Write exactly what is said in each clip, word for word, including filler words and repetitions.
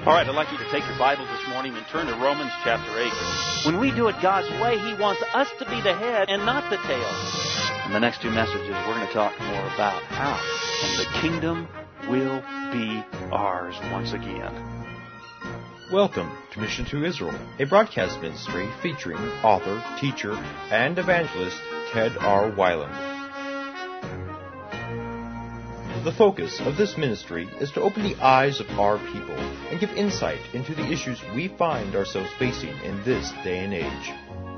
All right, I'd like you to take your Bibles this morning and turn to Romans chapter eight. When we do it God's way, He wants us to be the head and not the tail. In the next two messages, we're going to talk more about how and the kingdom will be ours once again. Welcome to Mission to Israel, a broadcast ministry featuring author, teacher, and evangelist Ted R. Weiland. The focus of this ministry is to open the eyes of our people and give insight into the issues we find ourselves facing in this day and age.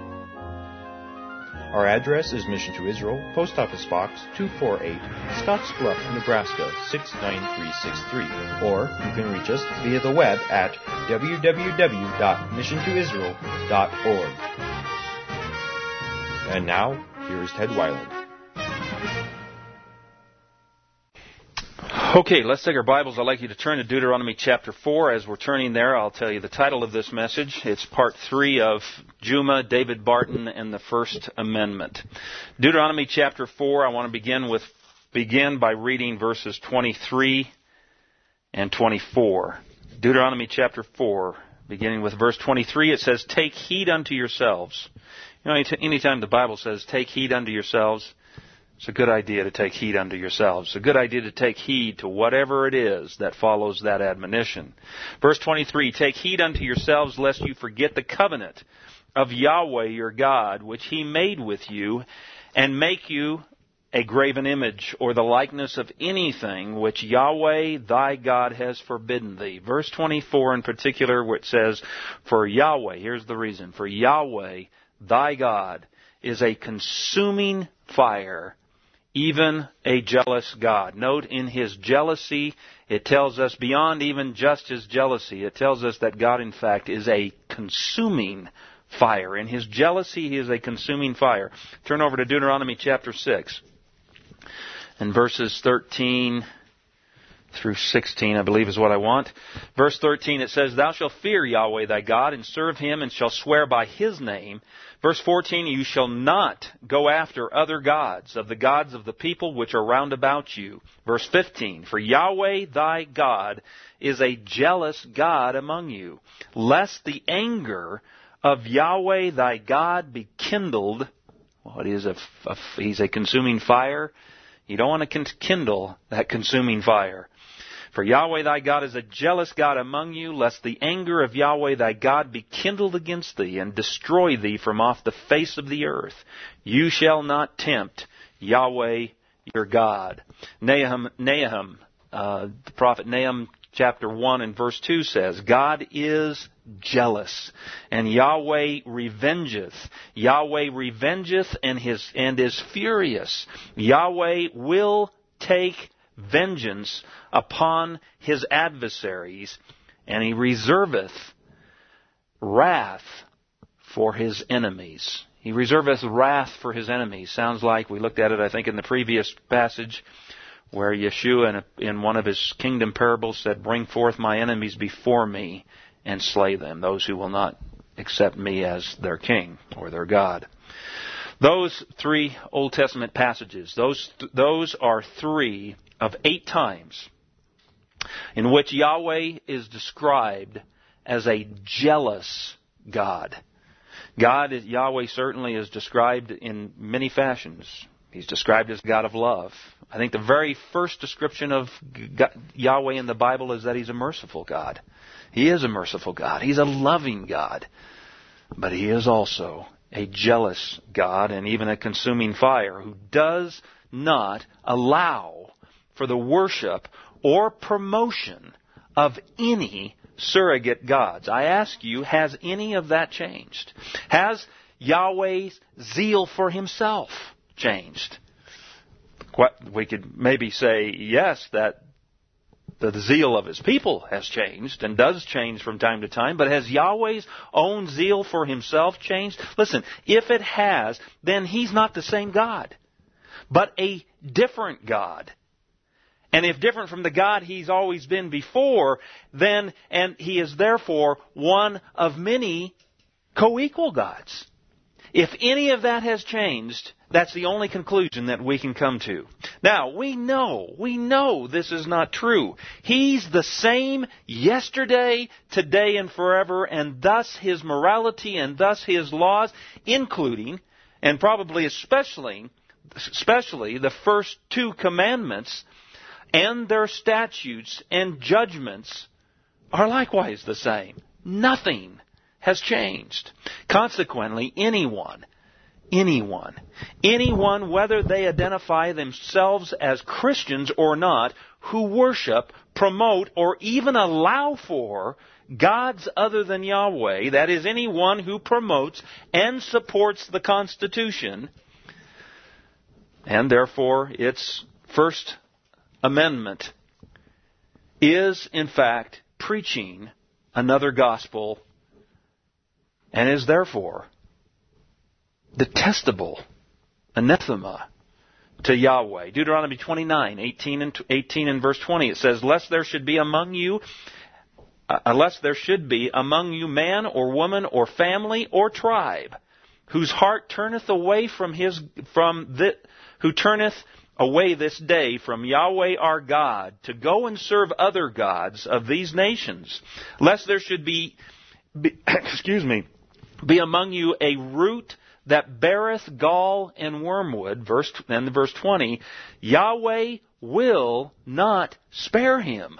Our address is Mission to Israel, Post Office Box two forty-eight, Scottsbluff, Nebraska six nine three six three, or you can reach us via the web at w w w dot mission to israel dot org. And now, here's Ted Weiland. Okay, let's take our Bibles. I'd like you to turn to Deuteronomy chapter four. As we're turning there, I'll tell you the title of this message. It's part three of Juma, David Barton, and the First Amendment. Deuteronomy chapter four, I want to begin with begin by reading verses twenty-three and twenty-four. Deuteronomy chapter four, beginning with verse twenty-three, it says, "Take heed unto yourselves." You know, anytime the Bible says, "Take heed unto yourselves," it's a good idea to take heed unto yourselves. It's a good idea to take heed to whatever it is that follows that admonition. Verse twenty-three, "Take heed unto yourselves, lest you forget the covenant of Yahweh your God, which He made with you, and make you a graven image, or the likeness of anything which Yahweh thy God has forbidden thee." Verse twenty-four in particular, where it says, "For Yahweh," here's the reason, "For Yahweh thy God is a consuming fire, even a jealous God." Note, in His jealousy, it tells us beyond even just His jealousy, it tells us that God, in fact, is a consuming fire. In His jealousy, He is a consuming fire. Turn over to Deuteronomy chapter six. And verses thirteen through sixteen, I believe, is what I want. Verse thirteen, it says, "Thou shalt fear Yahweh thy God, and serve Him, and shall swear by His name." Verse fourteen, "You shall not go after other gods, of the gods of the people which are round about you." Verse fifteen, "For Yahweh thy God is a jealous God among you, lest the anger of Yahweh thy God be kindled." Well, it is a, a, He's a consuming fire. You don't want to kindle that consuming fire. "For Yahweh thy God is a jealous God among you, lest the anger of Yahweh thy God be kindled against thee, and destroy thee from off the face of the earth. You shall not tempt Yahweh your God." Nahum, Nahum uh, the prophet Nahum chapter one and verse two says, "God is jealous, and Yahweh revengeth. Yahweh revengeth and his and is furious. Yahweh will take vengeance upon His adversaries, and He reserveth wrath for His enemies." He reserveth wrath for His enemies. Sounds like, we looked at it, I think, in the previous passage, where Yeshua, in, a, in one of His kingdom parables, said, "Bring forth my enemies before me, and slay them, those who will not accept me as their king or their God." Those three Old Testament passages, those those are three of eight times in which Yahweh is described as a jealous God. God, Yahweh certainly is described in many fashions. He's described as God of love. I think the very first description of God, Yahweh in the Bible, is that He's a merciful God. He is a merciful God. He's a loving God. But He is also a jealous God, and even a consuming fire, who does not allow for the worship or promotion of any surrogate gods. I ask you, has any of that changed? Has Yahweh's zeal for Himself changed? We could maybe say, yes, that the zeal of His people has changed, and does change from time to time, but has Yahweh's own zeal for Himself changed? Listen, if it has, then He's not the same God, but a different God. And if different from the God He's always been before, then, and He is therefore one of many co-equal gods. If any of that has changed, that's the only conclusion that we can come to. Now, we know, we know this is not true. He's the same yesterday, today, and forever, and thus His morality and thus His laws, including, and probably especially, especially the first two commandments and their statutes and judgments are likewise the same. Nothing has changed. Consequently, anyone, anyone, anyone, whether they identify themselves as Christians or not, who worship, promote, or even allow for gods other than Yahweh, that is, anyone who promotes and supports the Constitution, and therefore its First Amendment, is in fact preaching another gospel, and is therefore detestable, anathema to Yahweh. Deuteronomy twenty-nine, eighteen and eighteen and verse twenty, it says, "Lest there should be among you, uh, unless there should be among you man or woman or family or tribe, whose heart turneth away from his from the who turneth away this day from Yahweh our God to go and serve other gods of these nations, lest there should be, be excuse me, be among you a root that beareth gall and wormwood," verse and verse twenty, "Yahweh will not spare him.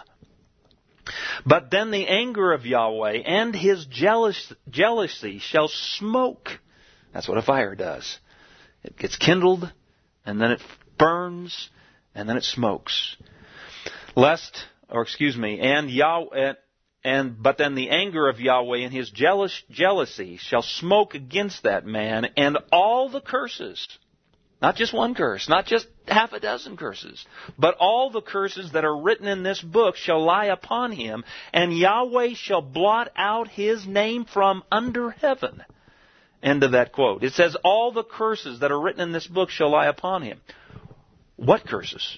But then the anger of Yahweh and His jealous, jealousy shall smoke." That's what a fire does. It gets kindled, and then it burns, and then it smokes. Lest, or excuse me, and Yahweh, and but then the anger of Yahweh and His jealous jealousy shall smoke against that man, and all the curses, not just one curse, not just half a dozen curses, but all the curses that are written in this book shall lie upon him, and Yahweh shall blot out his name from under heaven. End of that quote. It says, all the curses that are written in this book shall lie upon him. What curses?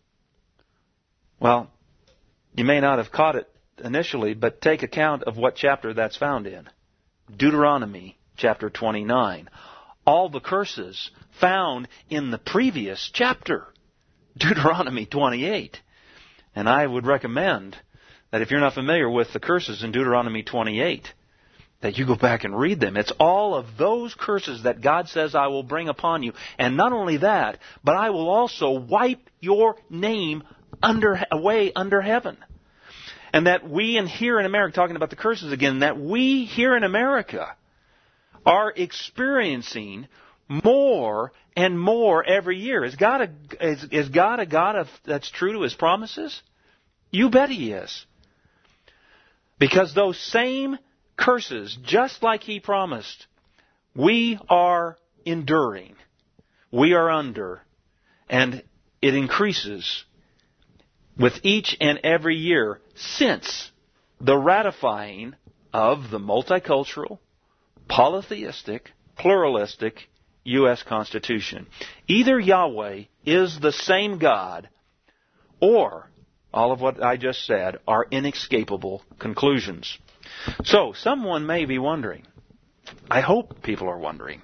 Well, you may not have caught it initially, but take account of what chapter that's found in. Deuteronomy chapter twenty-nine. All the curses found in the previous chapter, Deuteronomy twenty-eight. And I would recommend that if you're not familiar with the curses in Deuteronomy twenty-eight, that you go back and read them. It's all of those curses that God says I will bring upon you. And not only that, but I will also wipe your name under away under heaven. And that we in here in America, talking about the curses again, that we here in America are experiencing more and more every year. Is God a, is, is God a God of, that's true to His promises? You bet He is. Because those same curses, just like He promised, we are enduring. We are under. And it increases with each and every year since the ratifying of the multicultural, polytheistic, pluralistic U S Constitution. Either Yahweh is the same God, or all of what I just said are inescapable conclusions. So, someone may be wondering, I hope people are wondering,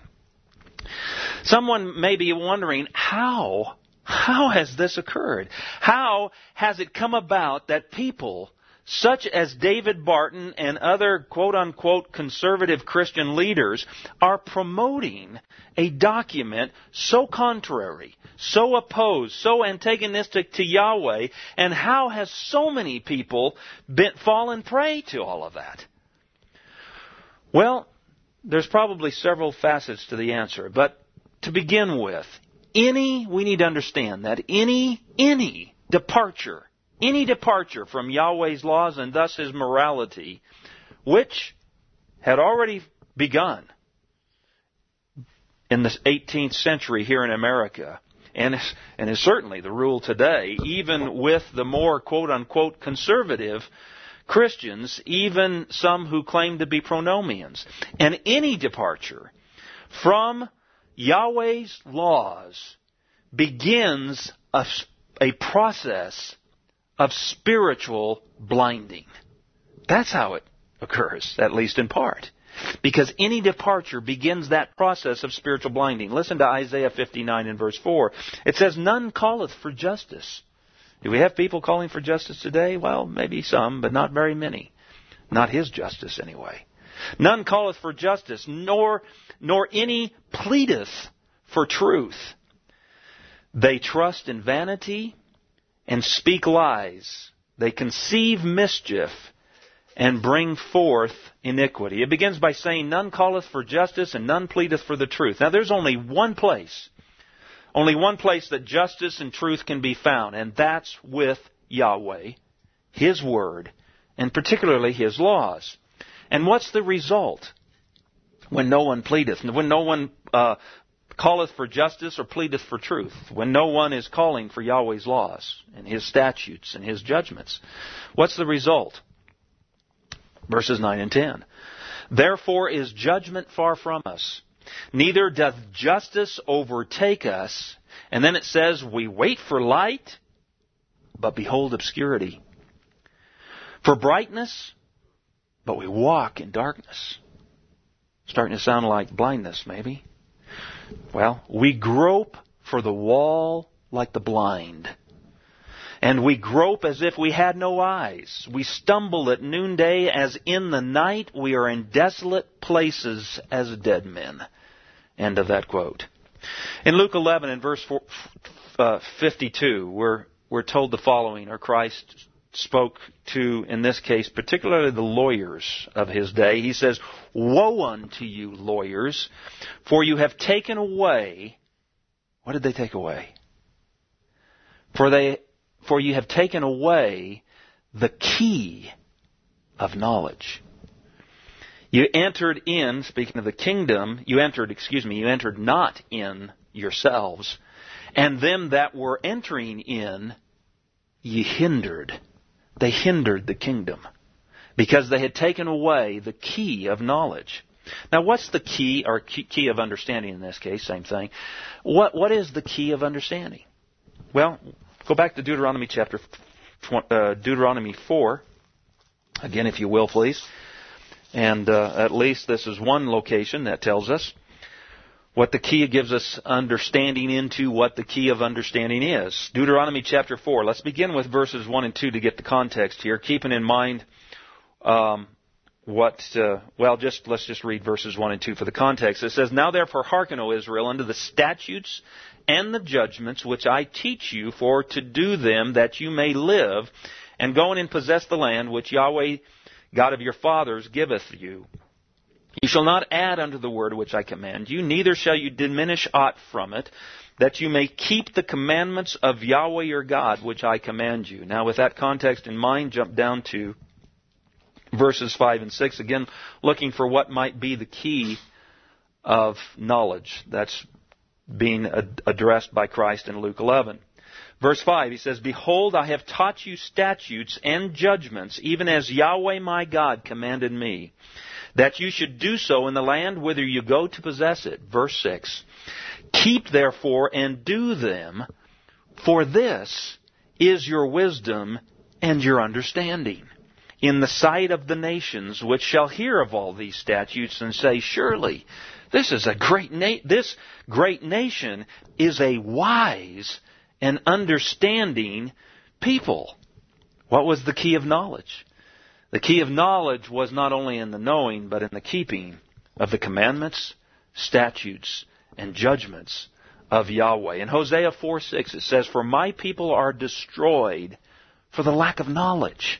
someone may be wondering, how, how has this occurred? How has it come about that people such as David Barton and other quote-unquote conservative Christian leaders are promoting a document so contrary, so opposed, so antagonistic to Yahweh, and how has so many people been fallen prey to all of that? Well, there's probably several facets to the answer, but to begin with, any, we need to understand that any, any departure Any departure from Yahweh's laws and thus His morality, which had already begun in the eighteenth century here in America, and is, and is certainly the rule today, even with the more quote-unquote conservative Christians, even some who claim to be pronomians. And any departure from Yahweh's laws begins a, a process of spiritual blinding. That's how it occurs, at least in part. Because any departure begins that process of spiritual blinding. Listen to Isaiah fifty-nine and verse four. It says, none calleth for justice. Do we have people calling for justice today? Well, maybe some, but not very many. Not His justice anyway. None calleth for justice, nor nor any pleadeth for truth. They trust in vanity and speak lies. They conceive mischief and bring forth iniquity. It begins by saying, none calleth for justice and none pleadeth for the truth. Now there's only one place, only one place that justice and truth can be found, and that's with Yahweh, His Word, and particularly His laws. And what's the result when no one pleadeth, when no one uh, calleth for justice or pleadeth for truth, when no one is calling for Yahweh's laws and His statutes and His judgments? What's the result? Verses nine and ten. Therefore is judgment far from us, neither doth justice overtake us. And then it says, we wait for light, but behold obscurity. For brightness, but we walk in darkness. Starting to sound like blindness, maybe. Well, we grope for the wall like the blind. And we grope as if we had no eyes. We stumble at noonday as in the night. We are in desolate places as dead men. End of that quote. In Luke eleven and verse fifty-two, we're, we're told the following, or Christ spoke to, in this case, particularly the lawyers of His day. He says, woe unto you, lawyers, for you have taken away... What did they take away? For they... For you have taken away the key of knowledge. You entered in, speaking of the kingdom, you entered, excuse me, you entered not in yourselves, and them that were entering in, ye hindered. They hindered the kingdom, because they had taken away the key of knowledge. Now, what's the key, or key of understanding in this case? Same thing. What What is the key of understanding? Well, go back to Deuteronomy chapter, uh, Deuteronomy four, again, if you will, please. And uh, at least this is one location that tells us what the key gives us understanding into what the key of understanding is. Deuteronomy chapter four. Let's begin with verses one and two to get the context here, keeping in mind um, what, uh, well, just let's just read verses one and two for the context. It says, now therefore hearken, O Israel, unto the statutes and the judgments which I teach you, for to do them that you may live, and go in and possess the land which Yahweh God of your fathers giveth you. You shall not add unto the word which I command you, neither shall you diminish aught from it, that you may keep the commandments of Yahweh your God which I command you. Now with that context in mind, jump down to verses five and six, again looking for what might be the key of knowledge. That's being addressed by Christ in Luke eleven. Verse five, he says, behold, I have taught you statutes and judgments, even as Yahweh my God commanded me, that you should do so in the land whither you go to possess it. Verse six, keep therefore and do them, for this is your wisdom and your understanding in the sight of the nations, which shall hear of all these statutes and say, surely this is a great na- this great nation is a wise and understanding people. What was the key of knowledge? The key of knowledge was not only in the knowing, but in the keeping of the commandments, statutes, and judgments of Yahweh. In Hosea four six it says, for my people are destroyed for the lack of knowledge.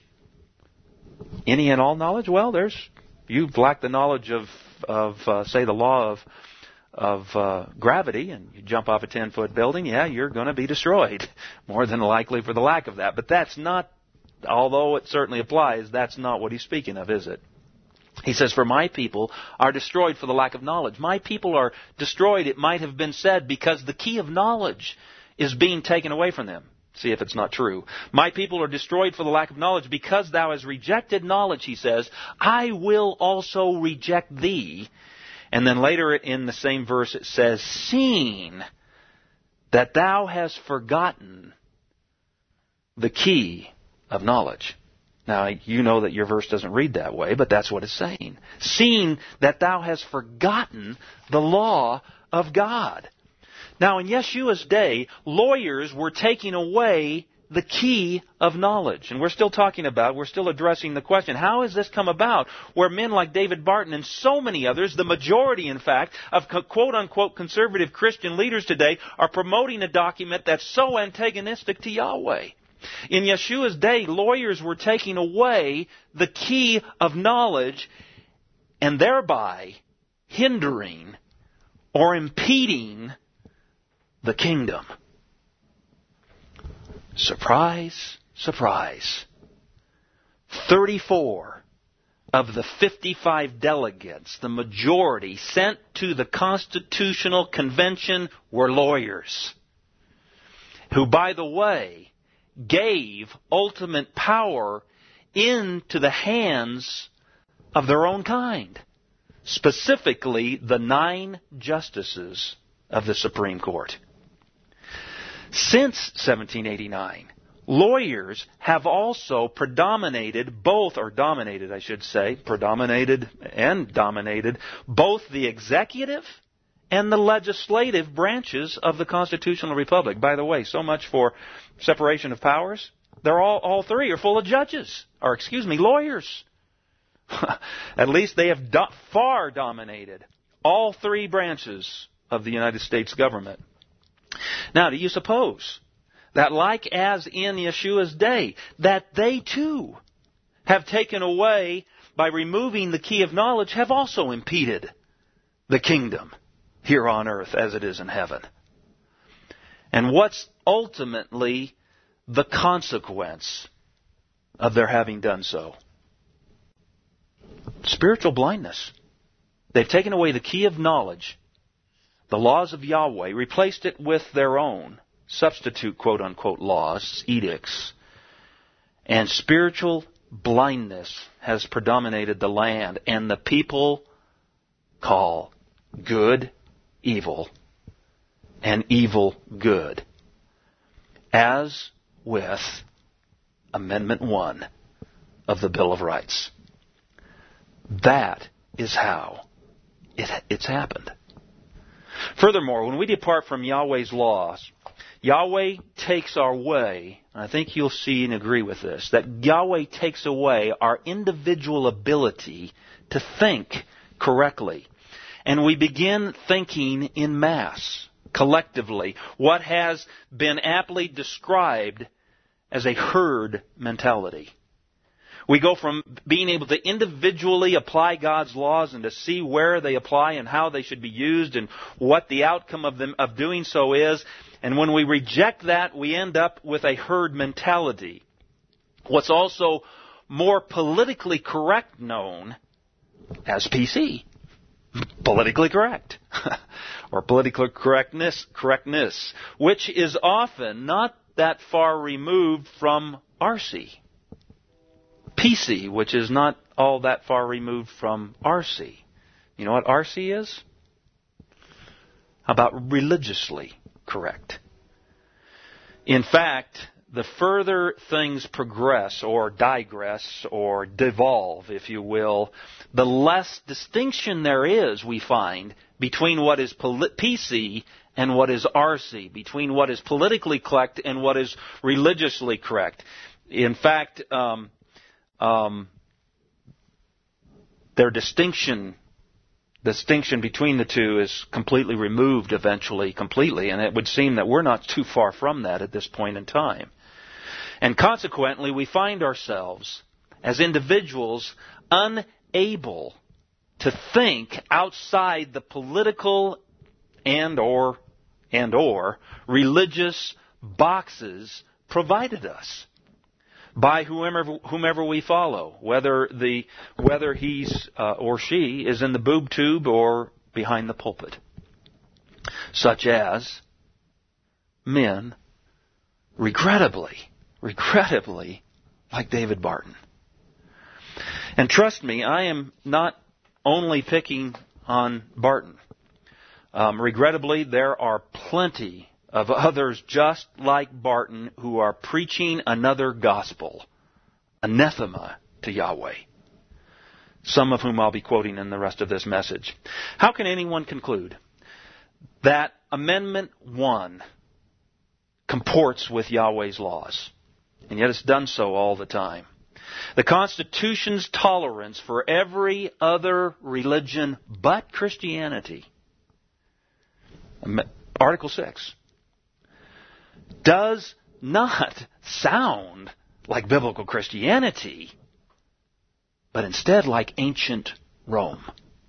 Any and all knowledge? Well, there's you've lacked the knowledge of of, uh, say, the law of of uh, gravity, and you jump off a ten-foot building, yeah, you're going to be destroyed, more than likely for the lack of that. But that's not, although it certainly applies, that's not what he's speaking of, is it? He says, for my people are destroyed for the lack of knowledge. My people are destroyed, it might have been said, because the key of knowledge is being taken away from them. See if it's not true. My people are destroyed for the lack of knowledge, because thou hast rejected knowledge, he says, I will also reject thee. And then later in the same verse it says, seeing that thou hast forgotten the key of knowledge. Now, you know that your verse doesn't read that way, but that's what it's saying. Seeing that thou hast forgotten the law of God. Now, in Yeshua's day, lawyers were taking away the key of knowledge. And we're still talking about, we're still addressing the question, how has this come about where men like David Barton and so many others, the majority, in fact, of quote-unquote conservative Christian leaders today are promoting a document that's so antagonistic to Yahweh? In Yeshua's day, lawyers were taking away the key of knowledge and thereby hindering or impeding the kingdom. Surprise, surprise. thirty-four of the fifty-five delegates, the majority sent to the Constitutional Convention, were lawyers. Who, by the way, gave ultimate power into the hands of their own kind. Specifically, the nine justices of the Supreme Court. Since seventeen eighty-nine, lawyers have also predominated both, or dominated, I should say, predominated and dominated both the executive and the legislative branches of the constitutional republic. By the way, so much for separation of powers. They're all, all three are full of judges, or excuse me, lawyers. At least they have do- far dominated all three branches of the United States government. Now, do you suppose that, like as in Yeshua's day, that they too have taken away, by removing the key of knowledge, have also impeded the kingdom here on earth as it is in heaven? And what's ultimately the consequence of their having done so? Spiritual blindness. They've taken away the key of knowledge, the laws of Yahweh, replaced it with their own substitute, quote-unquote, laws, edicts, and spiritual blindness has predominated the land, and the people call good evil and evil good, as with Amendment one of the Bill of Rights. That is how it, it's happened. Furthermore, when we depart from Yahweh's laws, Yahweh takes our way, and I think you'll see and agree with this, that Yahweh takes away our individual ability to think correctly. And we begin thinking in mass, collectively, what has been aptly described as a herd mentality. We go from being able to individually apply God's laws and to see where they apply and how they should be used and what the outcome of them of doing so is. And when we reject that, we end up with a herd mentality. What's also more politically correct known as P C. Politically correct. Or political correctness, correctness, which is often not that far removed from R C. P C, which is not all that far removed from R C. You know what R C is? How about religiously correct? In fact, the further things progress or digress or devolve, if you will, the less distinction there is, we find, between what is P C and what is R C, between what is politically correct and what is religiously correct. In fact, um, um, their distinction distinction between the two is completely removed eventually, completely, and it would seem that we're not too far from that at this point in time. And consequently, we find ourselves as individuals unable to think outside the political and or and or religious boxes provided us by whomever whomever we follow, whether the whether he's uh, or she is in the boob tube or behind the pulpit, such as men, regrettably, regrettably, like David Barton. And trust me, I am not only picking on Barton. Um, regrettably, there are plenty of others just like Barton who are preaching another gospel anathema to Yahweh, some of whom I'll be quoting in the rest of this message. How can anyone conclude that Amendment one comports with Yahweh's laws? And yet it's done so all the time. The Constitution's tolerance for every other religion but Christianity, Article six, does not sound like biblical Christianity, but instead like ancient Rome.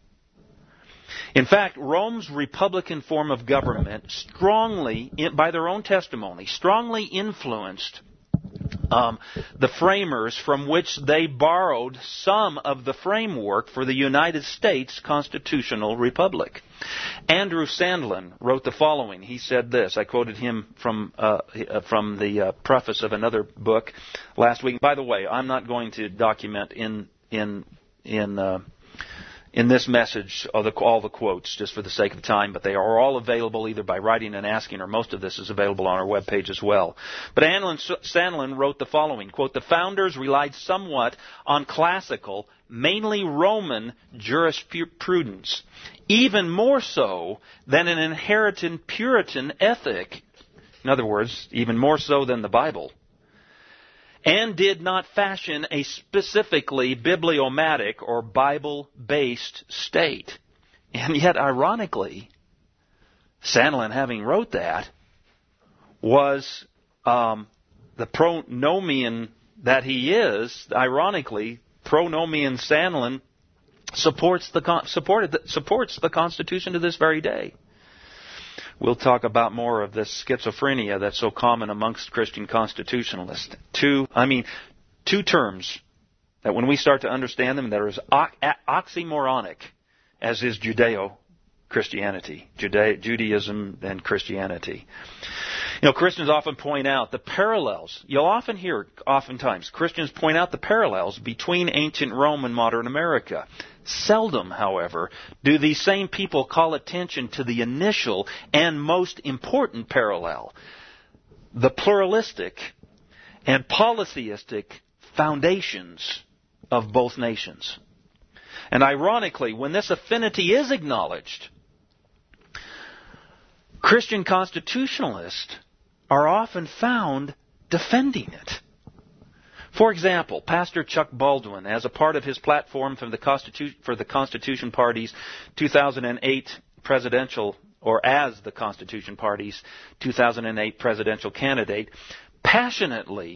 In fact, Rome's republican form of government strongly, by their own testimony, strongly influenced um, the framers from which they borrowed some of the framework for the United States constitutional republic. Andrew Sandlin wrote the following. He said this. I quoted him from uh, from the uh, preface of another book last week. By the way, I'm not going to document in in in uh, in this message all the, all the quotes just for the sake of time, but they are all available either by writing and asking, or most of this is available on our webpage as well. But Sandlin wrote the following, quote, "The founders relied somewhat on classical, mainly Roman jurisprudence, even more so than an inherited Puritan ethic," in other words, even more so than the Bible, "and did not fashion a specifically bibliomatic or Bible-based state." And yet, ironically, Sandlin, having wrote that, was um, the pronomian that he is. Ironically, pronomian Sandlin supports the supported supports the Constitution to this very day. We'll talk about more of this schizophrenia that's so common amongst Christian constitutionalists. Two, I mean, two terms that when we start to understand them, they're as oxymoronic as is Judeo-Christianity, Juda- Judaism and Christianity. You know, Christians often point out the parallels. You'll often hear, oftentimes, Christians point out the parallels between ancient Rome and modern America. Seldom, however, do these same people call attention to the initial and most important parallel, the pluralistic and polytheistic foundations of both nations. And ironically, when this affinity is acknowledged, Christian constitutionalists are often found defending it. For example, Pastor Chuck Baldwin, as a part of his platform for the Constitu- for the Constitution Party's two thousand eight presidential, or as the Constitution Party's two thousand eight presidential candidate, passionately,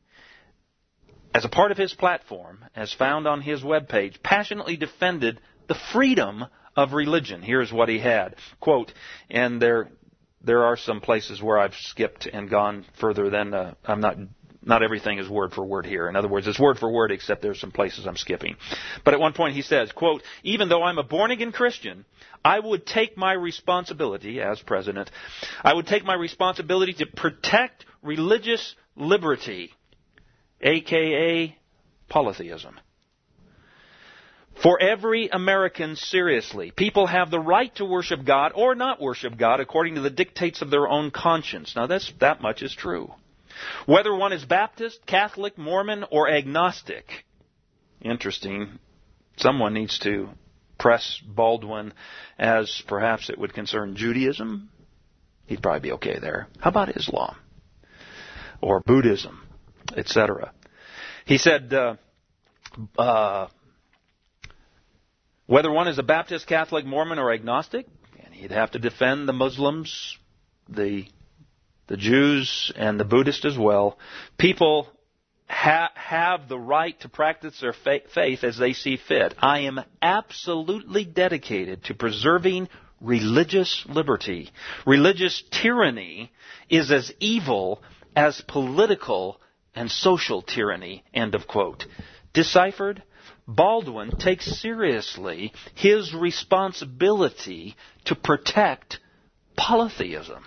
as a part of his platform, as found on his webpage, passionately defended the freedom of religion. Here's what he had. Quote, and there there are some places where I've skipped and gone further than, uh, I'm not, not everything is word for word here. In other words, it's word for word, except there's some places I'm skipping. But at one point he says, quote, "Even though I'm a born-again Christian, I would take my responsibility as president, I would take my responsibility to protect religious liberty, a k a polytheism. For every American seriously. People have the right to worship God or not worship God according to the dictates of their own conscience." Now that's, that much is true. Whether one is Baptist, Catholic, Mormon, or agnostic. Interesting. Someone needs to press Baldwin as perhaps it would concern Judaism. He'd probably be okay there. How about Islam? Or Buddhism, et cetera. He said, uh, uh, whether one is a Baptist, Catholic, Mormon, or agnostic, and he'd have to defend the Muslims, the the Jews, and the Buddhists as well. People ha- have the right to practice their fa- faith as they see fit. I am absolutely dedicated to preserving religious liberty. Religious tyranny is as evil as political and social tyranny. End of quote. Deciphered? Baldwin takes seriously his responsibility to protect polytheism.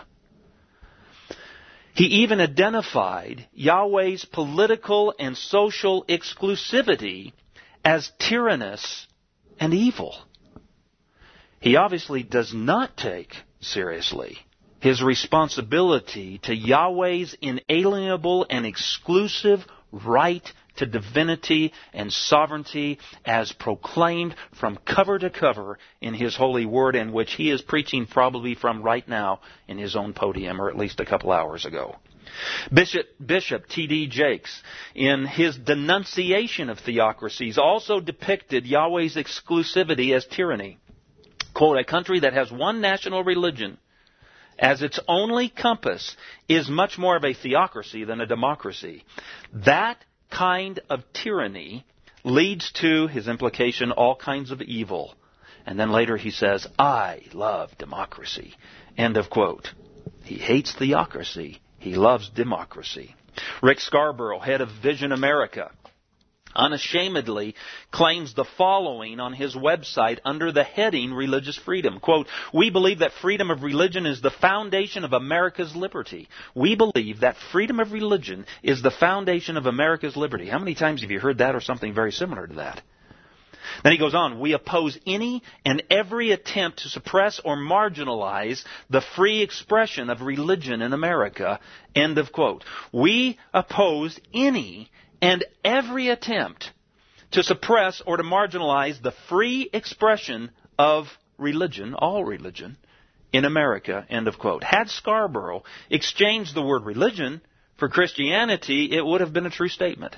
He even identified Yahweh's political and social exclusivity as tyrannous and evil. He obviously does not take seriously his responsibility to Yahweh's inalienable and exclusive right to divinity and sovereignty as proclaimed from cover to cover in His holy word, and which he is preaching probably from right now in his own podium, or at least a couple hours ago. Bishop, Bishop T D Jakes, in his denunciation of theocracies, also depicted Yahweh's exclusivity as tyranny. Quote, "A country that has one national religion as its only compass is much more of a theocracy than a democracy. That kind of tyranny leads to," his implication, "all kinds of evil." And then later he says, "I love democracy." End of quote. He hates theocracy. He loves democracy. Rick Scarborough, head of Vision America, unashamedly claims the following on his website under the heading Religious Freedom. Quote, "We believe that freedom of religion is the foundation of America's liberty. We believe that freedom of religion is the foundation of America's liberty." How many times have you heard that or something very similar to that? Then he goes on, "We oppose any and every attempt to suppress or marginalize the free expression of religion in America." End of quote. We oppose any and every attempt to suppress or to marginalize the free expression of religion, all religion, in America. End of quote. Had Scarborough exchanged the word religion for Christianity, it would have been a true statement.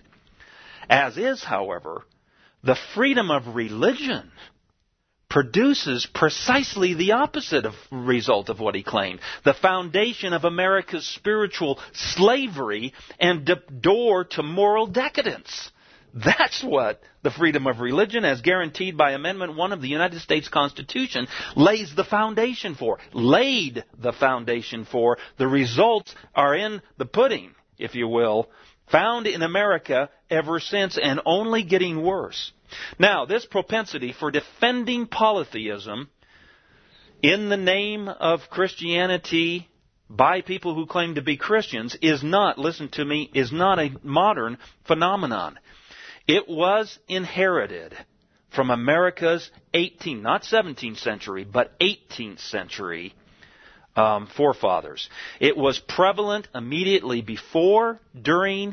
As is, however, the freedom of religion produces precisely the opposite of result of what he claimed. The foundation of America's spiritual slavery and the door to moral decadence. That's what the freedom of religion, as guaranteed by Amendment one of the United States Constitution, lays the foundation for. Laid the foundation for. The results are in the pudding, if you will, found in America ever since, and only getting worse. Now, this propensity for defending polytheism in the name of Christianity by people who claim to be Christians is not, listen to me, is not a modern phenomenon. It was inherited from America's eighteenth, not seventeenth century, but eighteenth century Um, forefathers. It was prevalent immediately before, during,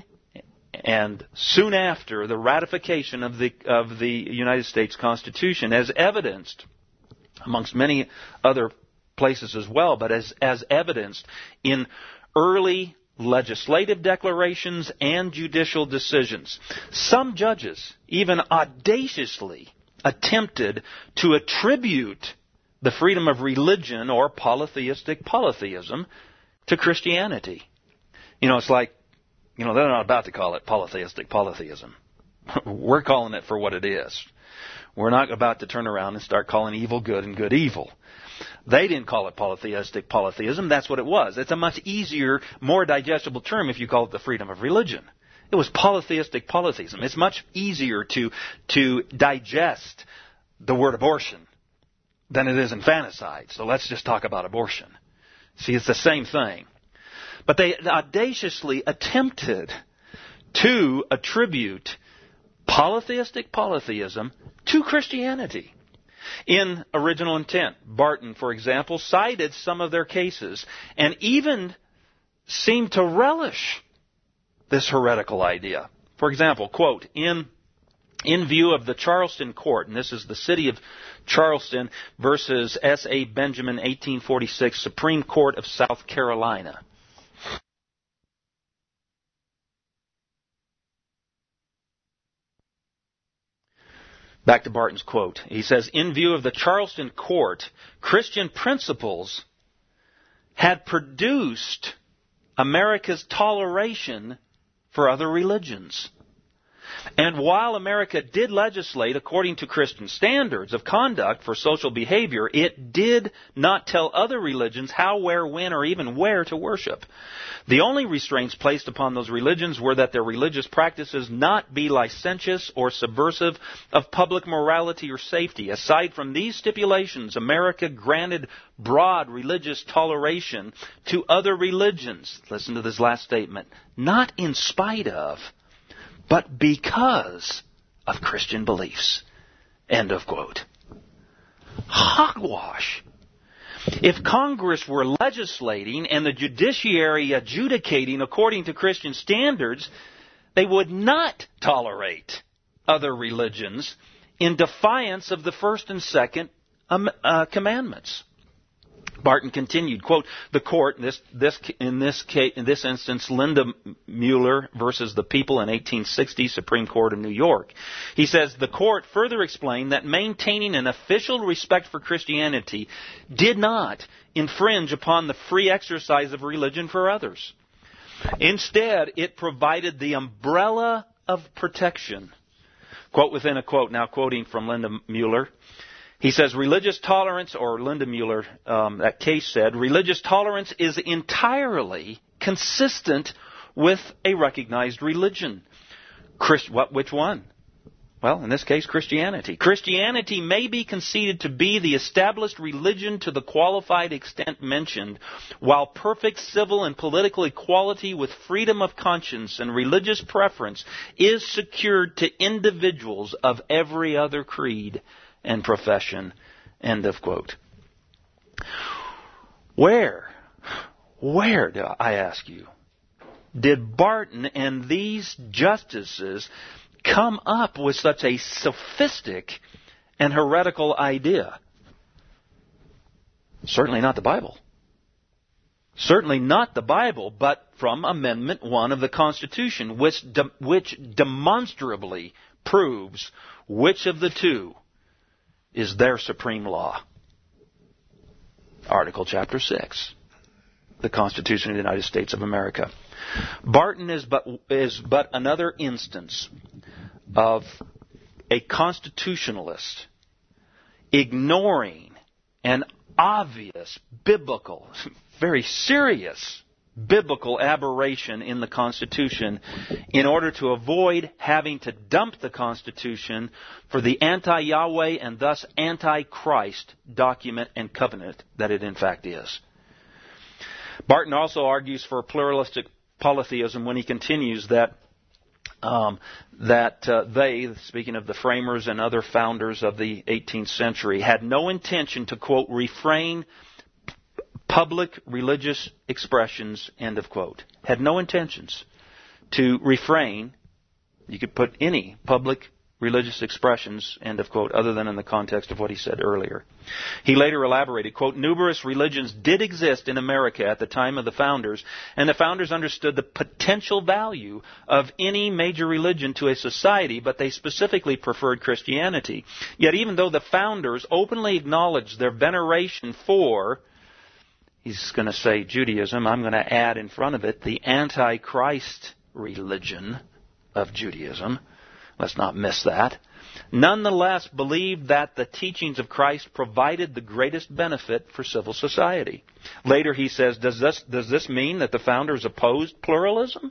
and soon after the ratification of the of the United States Constitution, as evidenced, amongst many other places as well, but as, as evidenced in early legislative declarations and judicial decisions. Some judges even audaciously attempted to attribute the freedom of religion or polytheistic polytheism to Christianity. You know, it's like, you know, they're not about to call it polytheistic polytheism. We're calling it for what it is. We're not about to turn around and start calling evil good and good evil. They didn't call it polytheistic polytheism. That's what it was. It's a much easier, more digestible term if you call it the freedom of religion. It was polytheistic polytheism. It's much easier to, to digest the word abortion than it is infanticide. So let's just talk about abortion. See, it's the same thing. But they audaciously attempted to attribute polytheistic polytheism to Christianity. In Original Intent, Barton, for example, cited some of their cases and even seemed to relish this heretical idea. For example, quote, in In view of the Charleston Court, and this is the city of Charleston versus S A Benjamin, eighteen forty-six, Supreme Court of South Carolina. Back to Barton's quote. He says, in view of the Charleston Court, Christian principles had produced America's toleration for other religions. And while America did legislate according to Christian standards of conduct for social behavior, it did not tell other religions how, where, when, or even where to worship. The only restraints placed upon those religions were that their religious practices not be licentious or subversive of public morality or safety. Aside from these stipulations, America granted broad religious toleration to other religions. Listen to this last statement. Not in spite of, but because of Christian beliefs. End of quote. Hogwash. If Congress were legislating and the judiciary adjudicating according to Christian standards, They would not tolerate other religions in defiance of the first and second um, uh, commandments. Barton continued, quote, the court, this, this, in, this case, in this instance, Linda Mueller versus the People in eighteen sixty, Supreme Court of New York. He says, the court further explained that maintaining an official respect for Christianity did not infringe upon the free exercise of religion for others. Instead, it provided the umbrella of protection. Quote within a quote, now quoting from Linda Mueller. He says, religious tolerance, or Linda Mueller, um, that case said, religious tolerance is entirely consistent with a recognized religion. Christ, what, which one? Well, in this case, Christianity. Christianity may be conceded to be the established religion to the qualified extent mentioned, while perfect civil and political equality with freedom of conscience and religious preference is secured to individuals of every other creed and profession. End of quote. Where, where, do I ask you, did Barton and these justices come up with such a sophistic and heretical idea? Certainly not the Bible. Certainly not the Bible, but from Amendment one of the Constitution, which, de- which demonstrably proves which of the two is their supreme law. Article Chapter six, the Constitution of the United States of America. Barton is but, is but another instance of a constitutionalist ignoring an obvious biblical, very serious biblical aberration in the Constitution in order to avoid having to dump the Constitution for the anti-Yahweh and thus anti-Christ document and covenant that it in fact is. Barton also argues for pluralistic polytheism when he continues that um, that uh, they, speaking of the framers and other founders of the eighteenth century, had no intention to, quote, refrain public religious expressions, end of quote. Had no intentions to refrain, you could put any public religious expressions, end of quote, other than in the context of what he said earlier. He later elaborated, quote, numerous religions did exist in America at the time of the founders, and the founders understood the potential value of any major religion to a society, but they specifically preferred Christianity. Yet even though the founders openly acknowledged their veneration for, he's going to say Judaism, I'm going to add in front of it the Antichrist religion of Judaism. Let's not miss that. Nonetheless, believed that the teachings of Christ provided the greatest benefit for civil society. Later he says, does this, does this mean that the founders opposed pluralism?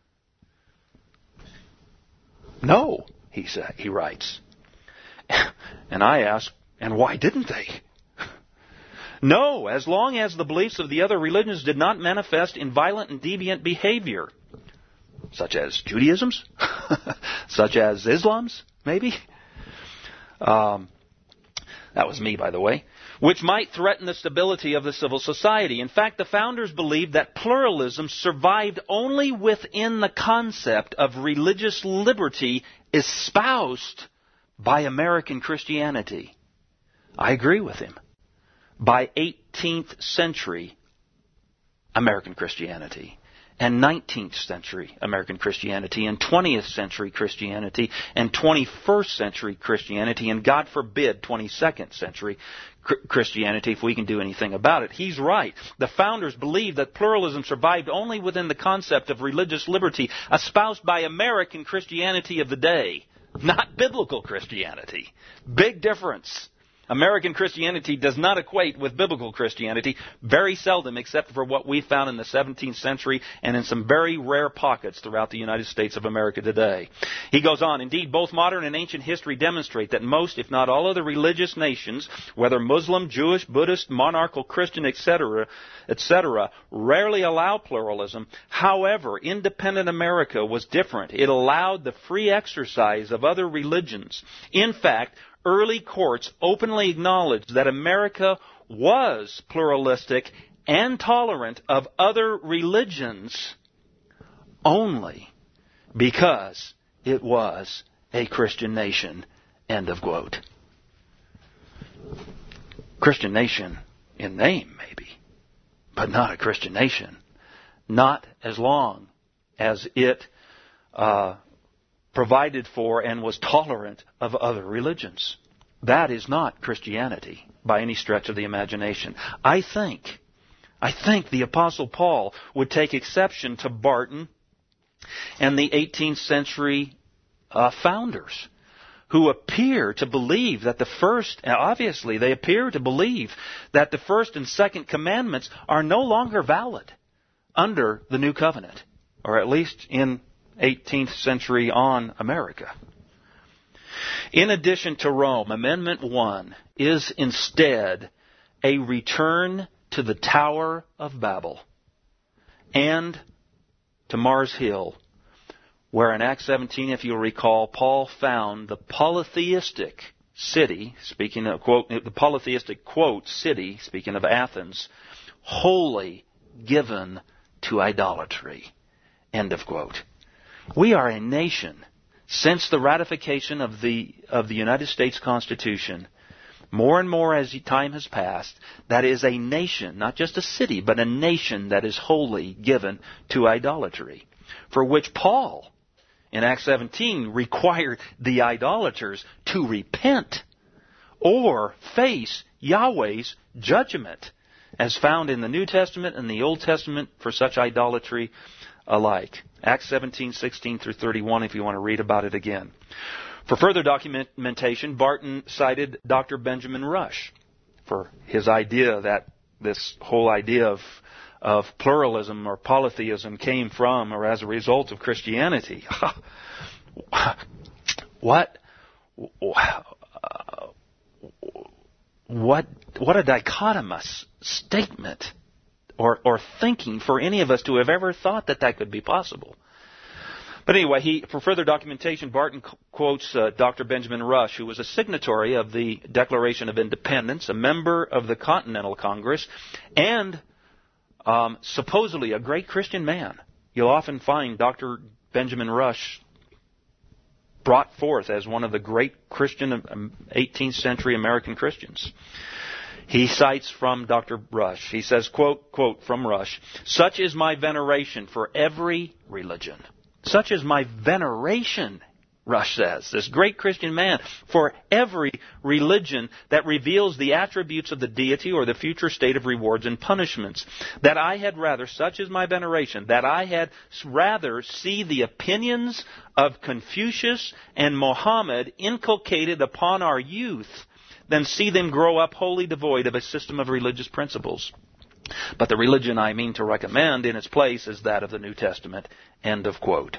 No, he sa- he writes. And I ask, and why didn't they? No, as long as the beliefs of the other religions did not manifest in violent and deviant behavior, such as Judaism's, such as Islam's, maybe. Um, that was me, by the way. Which might threaten the stability of the civil society. In fact, the founders believed that pluralism survived only within the concept of religious liberty espoused by American Christianity. I agree with him. By eighteenth century American Christianity, and nineteenth century American Christianity, and twentieth century Christianity, and twenty-first century Christianity, and God forbid twenty-second century Christianity, if we can do anything about it. He's right. The founders believed that pluralism survived only within the concept of religious liberty espoused by American Christianity of the day, not biblical Christianity. Big difference. American Christianity does not equate with biblical Christianity, very seldom, except for what we found in the seventeenth century and in some very rare pockets throughout the United States of America today. He goes on, indeed, both modern and ancient history demonstrate that most, if not all, of the religious nations, whether Muslim, Jewish, Buddhist, monarchical, Christian, et cetera, et cetera, rarely allow pluralism. However, independent America was different. It allowed the free exercise of other religions. In fact, early courts openly acknowledged that America was pluralistic and tolerant of other religions only because it was a Christian nation. End of quote. Christian nation in name, maybe, but not a Christian nation. Not as long as it uh, provided for and was tolerant of other religions. That is not Christianity by any stretch of the imagination. I think, I think the Apostle Paul would take exception to Barton and the eighteenth century uh, founders who appear to believe that the first, obviously they appear to believe that the first and second commandments are no longer valid under the New Covenant, or at least in eighteenth century on America. In addition to Rome, Amendment one is instead a return to the Tower of Babel and to Mars Hill, where in Acts seventeen, if you'll recall, Paul found the polytheistic city, speaking of, quote, the polytheistic, quote, city, speaking of Athens, wholly given to idolatry, end of quote. We are a nation, since the ratification of the, of the United States Constitution, more and more as time has passed, that is a nation, not just a city, but a nation that is wholly given to idolatry, for which Paul, in Acts seventeen, required the idolaters to repent or face Yahweh's judgment, as found in the New Testament and the Old Testament for such idolatry alike. Acts seventeen, sixteen through thirty-one, if you want to read about it again. For further documentation, Barton cited Doctor Benjamin Rush for his idea that this whole idea of of pluralism or polytheism came from or as a result of Christianity. What, what, what a dichotomous statement or, or thinking for any of us to have ever thought that that could be possible. But anyway, he, for further documentation, Barton quotes uh, Doctor Benjamin Rush, who was a signatory of the Declaration of Independence, a member of the Continental Congress, and Um, supposedly a great Christian man. You'll often find Doctor Benjamin Rush brought forth as one of the great Christian eighteenth century American Christians. He cites from Doctor Rush. He says, quote, quote, from Rush, "Such is my veneration for every religion." Such is my veneration, Rush says, this great Christian man, for every religion that reveals the attributes of the deity or the future state of rewards and punishments. That I had rather, such is my veneration, that I had rather see the opinions of Confucius and Mohammed inculcated upon our youth than see them grow up wholly devoid of a system of religious principles. But the religion I mean to recommend in its place is that of the New Testament. End of quote.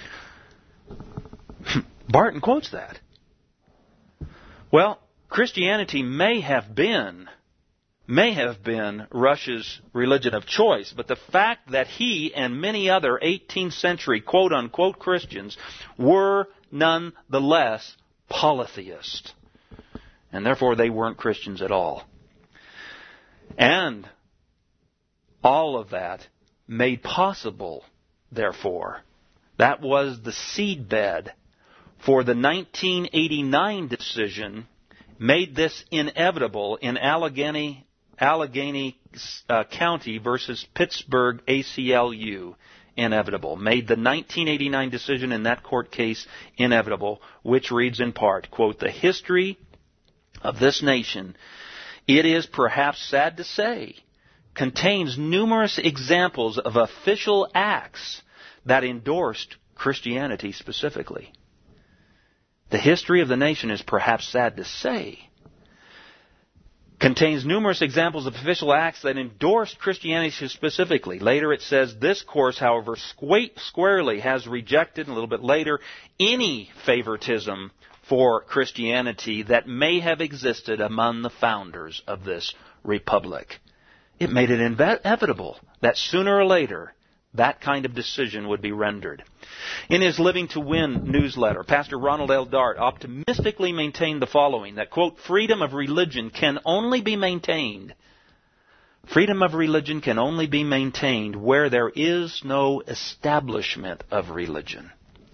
Barton quotes that. Well, Christianity may have been, may have been Rush's religion of choice, but the fact that he and many other eighteenth century quote-unquote Christians were nonetheless polytheist, and therefore they weren't Christians at all. And all of that made possible, therefore, that was the seedbed for the nineteen eighty-nine decision, made this inevitable in Allegheny, Allegheny uh, County versus Pittsburgh A C L U inevitable. Made the nineteen eighty-nine decision in that court case inevitable, which reads in part, quote, "The history of this nation, it is perhaps sad to say, contains numerous examples of official acts that endorsed Christianity specifically." The history of the nation is perhaps sad to say, contains numerous examples of official acts that endorsed Christianity specifically. Later it says, this course, however, squarely has rejected, a little bit later, any favoritism for Christianity that may have existed among the founders of this republic. It made it inevitable that sooner or later that kind of decision would be rendered. In his Living to Win newsletter, Pastor Ronald L. Dart optimistically maintained the following, that, quote, freedom of religion can only be maintained. Freedom of religion can only be maintained where there is no establishment of religion.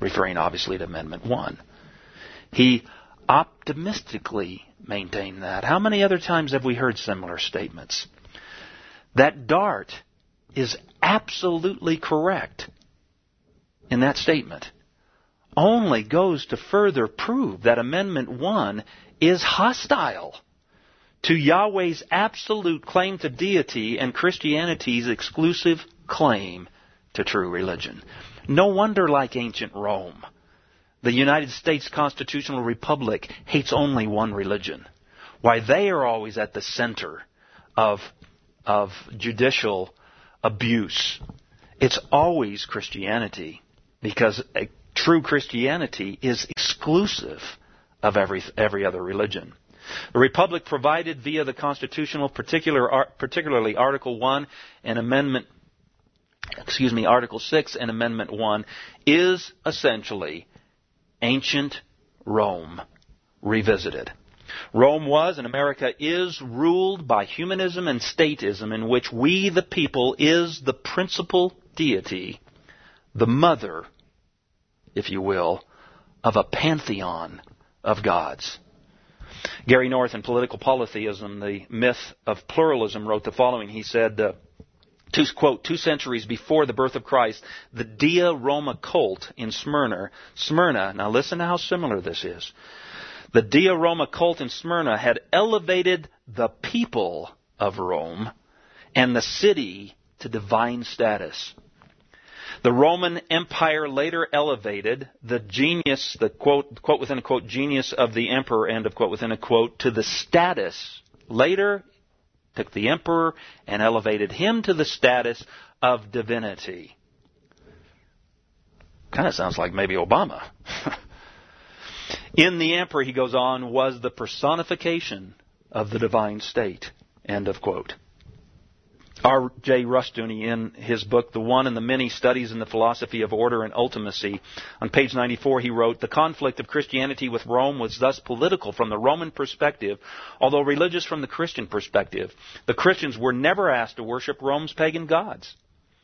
referring obviously to Amendment one. He optimistically maintained that. How many other times have we heard similar statements? That Dart is absolutely correct in that statement. Only goes to further prove that Amendment one is hostile to Yahweh's absolute claim to deity and Christianity's exclusive claim to true religion. No wonder, like ancient Rome, the United States Constitutional Republic hates only one religion. Why, they are always at the center of, of judicial abuse. It's always Christianity, because a true Christianity is exclusive of every every other religion. The Republic provided via the Constitutional, particular, particularly Article one and Amendment, excuse me, Article six and Amendment one, is essentially ancient Rome revisited. Rome was, and America is, ruled by humanism and statism, in which we, the people, is the principal deity, the mother, if you will, of a pantheon of gods. Gary North, in Political Polytheism, the Myth of Pluralism, wrote the following. He said, uh, two, quote, two centuries before the birth of Christ, the Dia Roma cult in Smyrna, Smyrna, now listen to how similar this is. The Dia Roma cult in Smyrna had elevated the people of Rome and the city to divine status. The Roman Empire later elevated the genius, the quote, quote within a quote, genius of the emperor, end of quote within a quote, to the status. Later took the emperor and elevated him to the status of divinity. Kind of sounds like maybe Obama. In the emperor, he goes on, was the personification of the divine state. End of quote. R J Rushdoony, in his book, The One and the Many Studies in the Philosophy of Order and Ultimacy, on page ninety-four, he wrote, the conflict of Christianity with Rome was thus political from the Roman perspective, although religious from the Christian perspective. The Christians were never asked to worship Rome's pagan gods.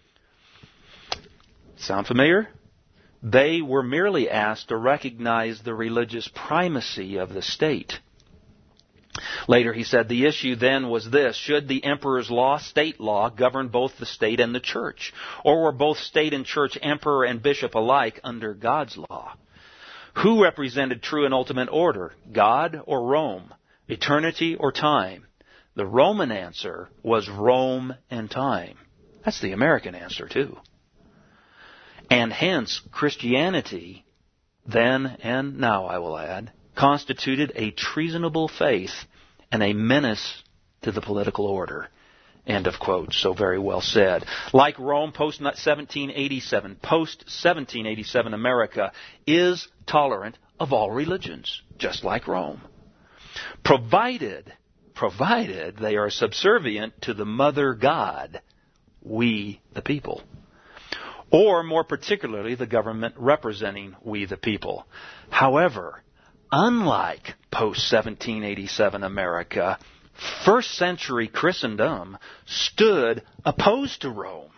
Sound familiar? They were merely asked to recognize the religious primacy of the state. Later he said the issue then was this: should the emperor's law, state law, govern both the state and the church? Or were both state and church, emperor and bishop alike, under God's law? Who represented true and ultimate order, God or Rome, eternity or time? The Roman answer was Rome and time. That's the American answer too. And hence Christianity, then and now I will add, constituted a treasonable faith and a menace to the political order. End of quote. So very well said. Like Rome, post seventeen eighty-seven, post seventeen eighty-seven America is tolerant of all religions, just like Rome. Provided, provided they are subservient to the mother God, we the people. Or, more particularly, the government representing we the people. However, unlike post seventeen eighty-seven America, first century Christendom stood opposed to Rome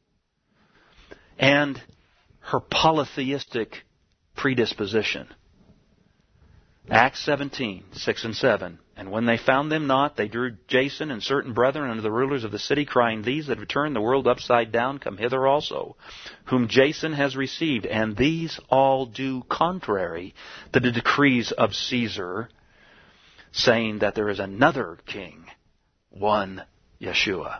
and her polytheistic predisposition. Acts seventeen, six and seven. And when they found them not, they drew Jason and certain brethren unto the rulers of the city, crying, these that have turned the world upside down, come hither also, whom Jason has received. And these all do contrary to the decrees of Caesar, saying that there is another king, one Yeshua.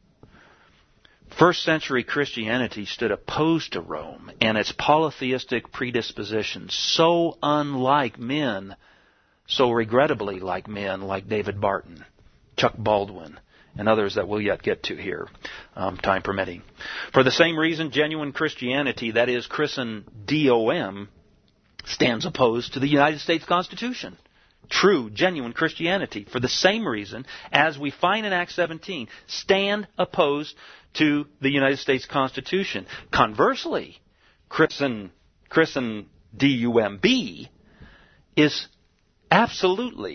First century Christianity stood opposed to Rome and its polytheistic predispositions, so unlike men, so regrettably like men like David Barton, Chuck Baldwin, and others that we'll yet get to here, um, time permitting. For the same reason, genuine Christianity, that is, Christen D O M, stands opposed to the United States Constitution. True, genuine Christianity, for the same reason, as we find in Acts seventeen, stand opposed to the United States Constitution. Conversely, Christen, Christen D U M B is absolutely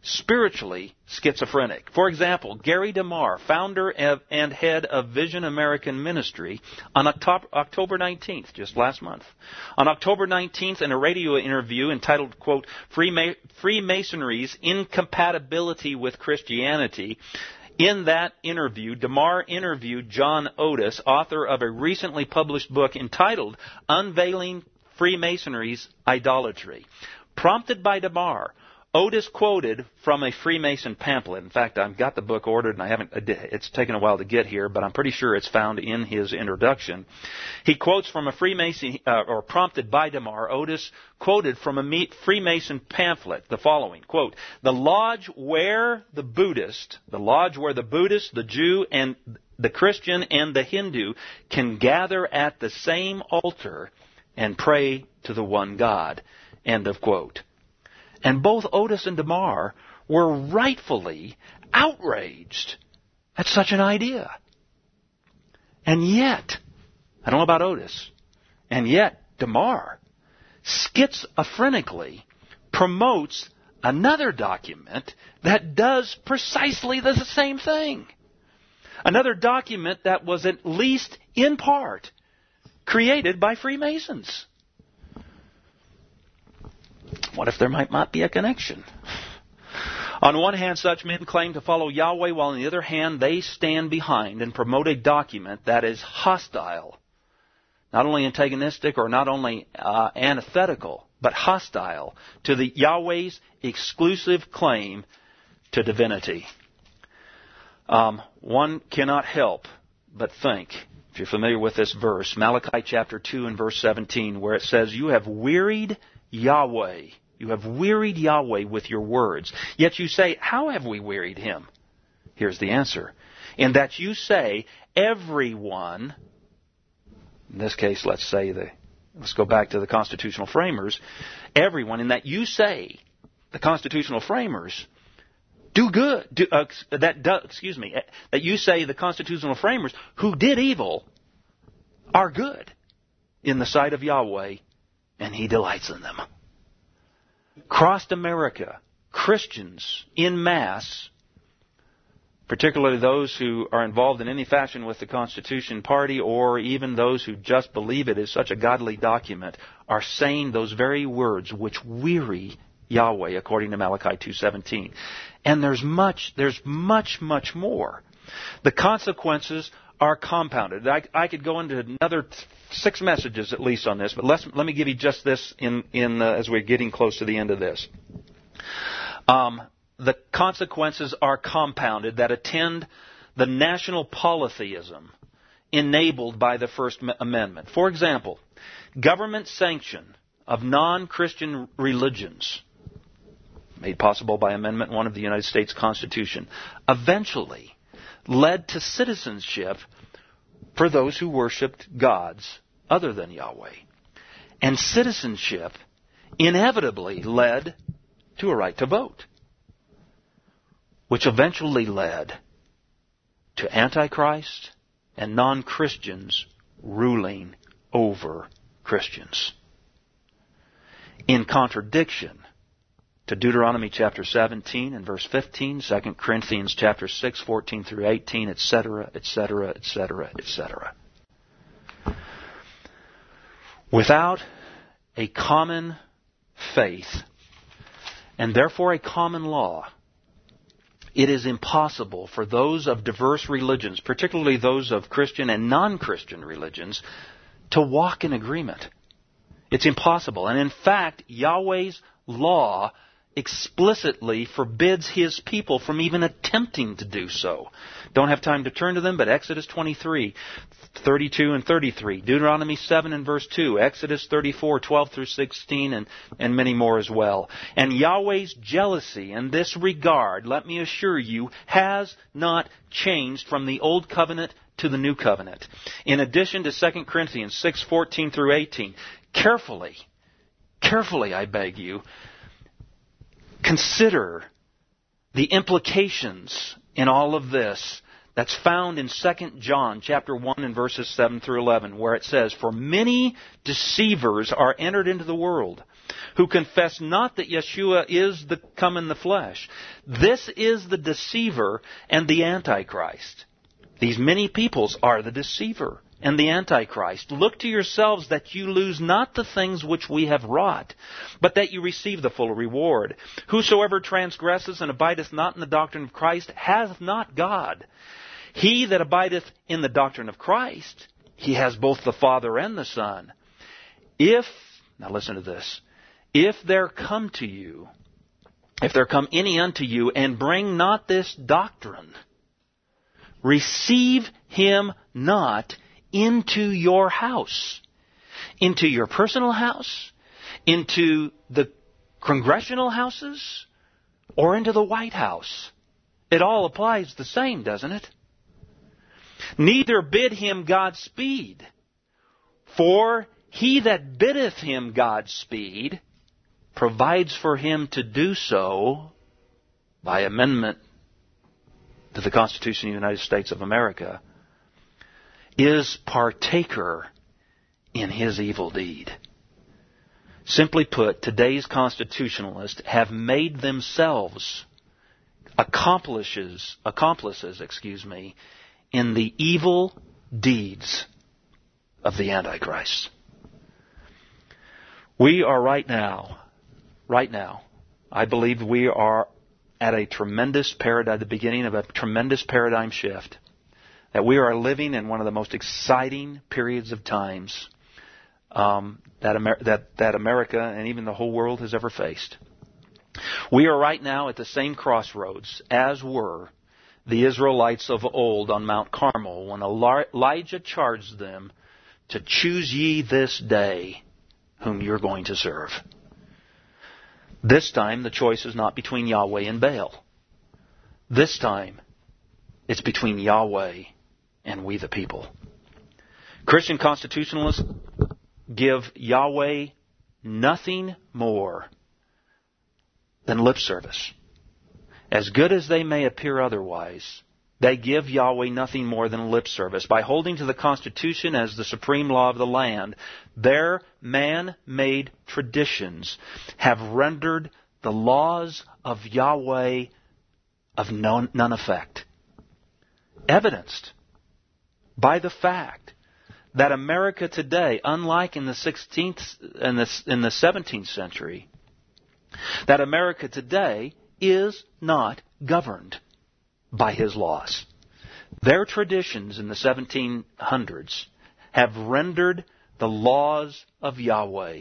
spiritually schizophrenic. For example, Gary DeMar, founder and head of Vision American Ministry, on October nineteenth, just last month, on October nineteenth, in a radio interview entitled, quote, Freemasonry's Incompatibility with Christianity, in that interview, DeMar interviewed John Otis, author of a recently published book entitled Unveiling Freemasonry's Idolatry. Prompted by DeMar, Otis quoted from a Freemason pamphlet. In fact, I've got the book ordered, and I haven't. It's taken a while to get here, but I'm pretty sure it's found in his introduction. He quotes from a Freemason, uh, or prompted by DeMar, Otis quoted from a Freemason pamphlet the following, quote, "The lodge where the Buddhist, the lodge where the Buddhist, the Jew, and the Christian and the Hindu can gather at the same altar and pray to the one God." End of quote. And both Otis and DeMar were rightfully outraged at such an idea. And yet, I don't know about Otis, and yet DeMar schizophrenically promotes another document that does precisely the same thing. Another document that was at least in part created by Freemasons. What if there might not be a connection? On one hand, such men claim to follow Yahweh, while on the other hand, they stand behind and promote a document that is hostile, not only antagonistic or not only uh, antithetical, but hostile to the Yahweh's exclusive claim to divinity. Um, one cannot help but think, if you're familiar with this verse, Malachi chapter two and verse seventeen, where it says, "You have wearied Yahweh. You have wearied Yahweh with your words. Yet you say, how have we wearied him?" Here's the answer. In that you say, everyone, in this case, let's say the, let's go back to the constitutional framers, everyone, in that you say, the constitutional framers, do good, do, uh, that, do, excuse me, that you say the constitutional framers who did evil are good in the sight of Yahweh, and He delights in them. Across America, Christians en masse, particularly those who are involved in any fashion with the Constitution Party, or even those who just believe it is such a godly document, are saying those very words which weary Yahweh, according to Malachi two seventeen. And there's much, there's much, much more. The consequences are compounded. I, I could go into another six messages at least on this, but let's, let me give you just this in, in uh, as we're getting close to the end of this. Um, the consequences are compounded that attend the national polytheism enabled by the First Amendment. For example, government sanction of non-Christian religions, made possible by Amendment one of the United States Constitution, eventually led to citizenship for those who worshipped gods other than Yahweh. And citizenship inevitably led to a right to vote, which eventually led to Antichrist and non-Christians ruling over Christians. In contradiction to Deuteronomy chapter seventeen and verse fifteen, Second Corinthians chapter six, fourteen through eighteen, et cetera, et cetera, et cetera, et cetera. Without a common faith, and therefore a common law, it is impossible for those of diverse religions, particularly those of Christian and non-Christian religions, to walk in agreement. It's impossible. And in fact, Yahweh's law explicitly forbids His people from even attempting to do so. Don't have time to turn to them, but Exodus twenty-three, thirty-two and thirty-three, Deuteronomy seven and verse two, Exodus thirty-four, twelve through sixteen, and, and many more as well. And Yahweh's jealousy in this regard, let me assure you, has not changed from the Old Covenant to the New Covenant. In addition to Second Corinthians six, fourteen through eighteen, carefully, carefully, I beg you, consider the implications in all of this that's found in Second John chapter one and verses seven through eleven, where it says, "For many deceivers are entered into the world, who confess not that Yeshua is the come in the flesh. This is the deceiver and the Antichrist." These many peoples are the deceiver and the Antichrist. "Look to yourselves that you lose not the things which we have wrought, but that you receive the full reward. Whosoever transgresses and abideth not in the doctrine of Christ hath not God. He that abideth in the doctrine of Christ, he has both the Father and the Son. If," now listen to this, "if there come to you, if there come any unto you, and bring not this doctrine, receive him not into your house," into your personal house, into the congressional houses, or into the White House. It all applies the same, doesn't it? "Neither bid him Godspeed, for he that biddeth him Godspeed provides for him to do so by amendment to the Constitution of the United States of America, is partaker in his evil deed." Simply put, today's constitutionalists have made themselves accomplices, accomplices, excuse me, in the evil deeds of the Antichrist. We are right now, right now, I believe we are at a tremendous paradigm, the beginning of a tremendous paradigm shift. That we are living in one of the most exciting periods of times um, that, Amer- that, that America and even the whole world has ever faced. We are right now at the same crossroads as were the Israelites of old on Mount Carmel when Elijah charged them to choose ye this day whom you're going to serve. This time the choice is not between Yahweh and Baal. This time it's between Yahweh and we the people. Christian constitutionalists give Yahweh nothing more than lip service. As good as they may appear otherwise, they give Yahweh nothing more than lip service. By holding to the Constitution as the supreme law of the land, their man-made traditions have rendered the laws of Yahweh of none, none effect. Evidenced by the fact that America today, unlike in the sixteenth and the, in the seventeenth century, that America today is not governed by his laws. Their traditions in the seventeen hundreds have rendered the laws of Yahweh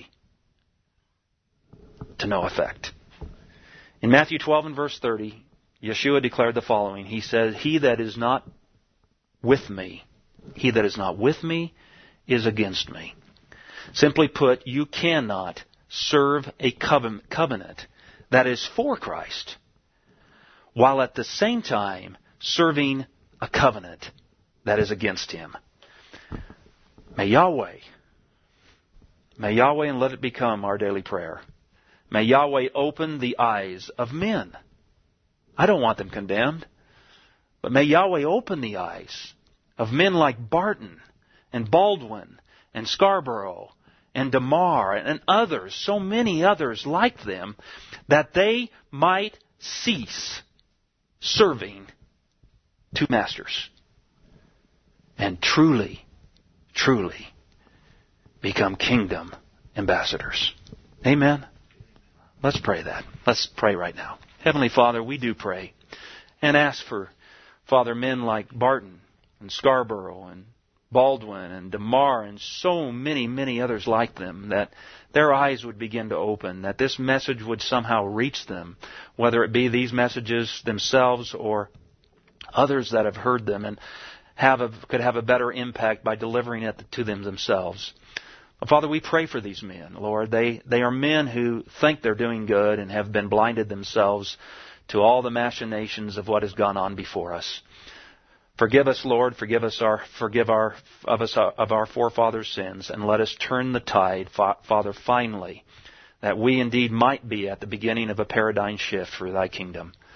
to no effect. In Matthew twelve and verse thirty, Yeshua declared the following. He said, "He that is not with me, he that is not with me is against me." Simply put, you cannot serve a covenant that is for Christ, while at the same time serving a covenant that is against Him. May Yahweh, may Yahweh, and let it become our daily prayer, may Yahweh open the eyes of men. I don't want them condemned, but may Yahweh open the eyes of men like Barton and Baldwin and Scarborough and DeMar and others, so many others like them, that they might cease serving two masters and truly, truly become kingdom ambassadors. Amen? Let's pray that. Let's pray right now. Heavenly Father, we do pray and ask for, Father, men like Barton and Scarborough and Baldwin and DeMar and so many, many others like them, that their eyes would begin to open, that this message would somehow reach them, whether it be these messages themselves or others that have heard them and have a, could have a better impact by delivering it to them themselves. Father, we pray for these men, Lord. They, they are men who think they're doing good and have been blinded themselves to all the machinations of what has gone on before us. Forgive us, Lord. Forgive us our, forgive our, of us of our forefathers' sins, and let us turn the tide, Father, finally, that we indeed might be at the beginning of a paradigm shift for Thy kingdom.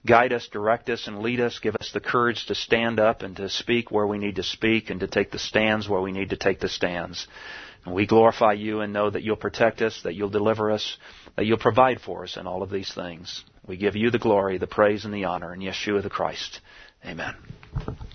Guide us, direct us, and lead us. Give us the courage to stand up and to speak where we need to speak and to take the stands where we need to take the stands. And we glorify You and know that You'll protect us, that You'll deliver us, that You'll provide for us in all of these things. We give You the glory, the praise, and the honor in Yeshua the Christ. Amen.